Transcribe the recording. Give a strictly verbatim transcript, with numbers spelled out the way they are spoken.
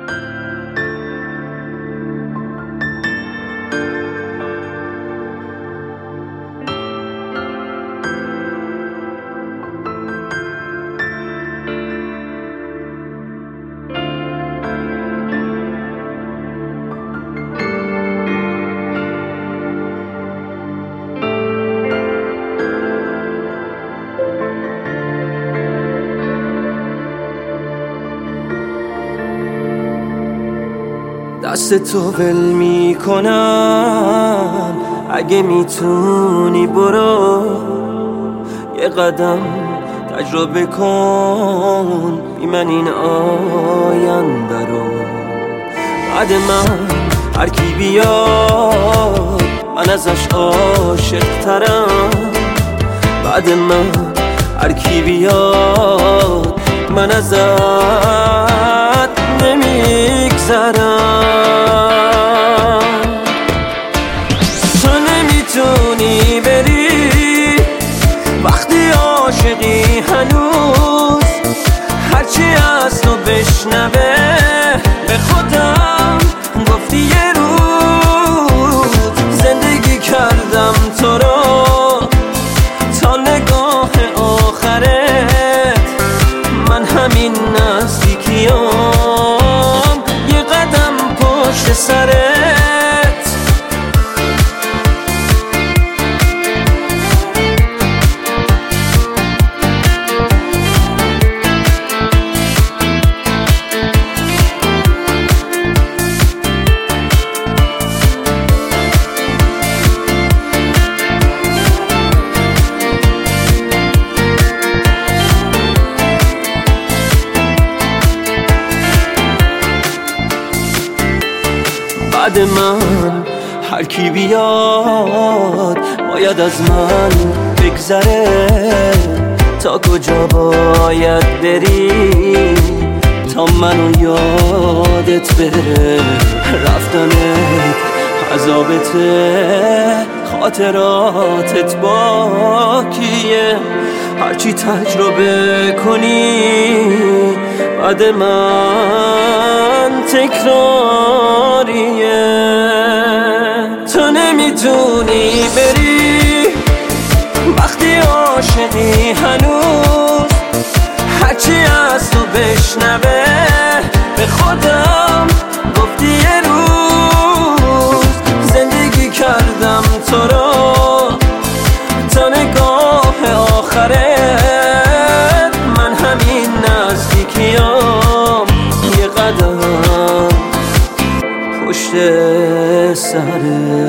دست تو ول میکنم، اگه میتونی برو یه قدم تجربه کن بی من این آینده رو. بعد من هر کی بیاد من ازش عاشق ترم، بعد من هر کی بیاد من ازت نمیگذرم. تو نمیتونی بری وقتی عاشقی هنوز، هرچی از تو بشنوه به خودم گفتی یه روز زندگی کردم تو رو تا نگاه آخرت. من همین نزدیکیام یه قدم پشت سرت. بعد من هر کی بیاد باید از من بگذره. تا کجا باید بری تا منو یادت بره؟ رفتنت عذابته، خاطراتت باکیه. هرچی تجربه کنی بعد من تکراریه. تو نمیتونی بری وقتی عاشقی هنوز، هرچی از تو بشنوه به خودم گفتی یه روز زندگی کردم تو رو تا نگاه آخرت. من همین نزدیکیام یه قدم پشت سرت.